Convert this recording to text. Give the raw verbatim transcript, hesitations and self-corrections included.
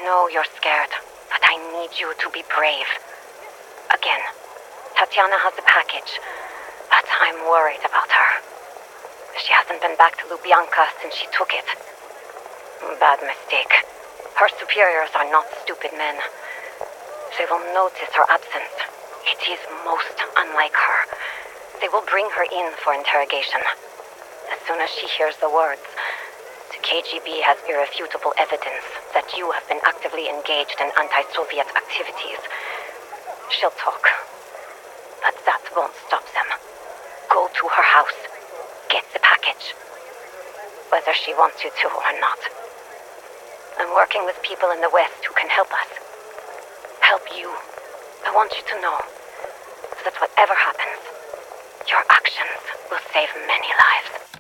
know you're scared, but I need you to be brave. Again, Tatiana has the package, but I'm worried about her. She hasn't been back to Lubyanka since she took it. Bad mistake. Her superiors are not stupid men. They will notice her absence. It is most unlike her. They will bring her in for interrogation. As soon as she hears the words, the K G B has irrefutable evidence that you have been actively engaged in anti-Soviet activities. She'll talk. But that won't stop them. Go to her house. Get the package. Whether she wants you to or not. I'm working with people in the West who can help us. Help you. I want you to know that whatever happens, your actions will save many lives.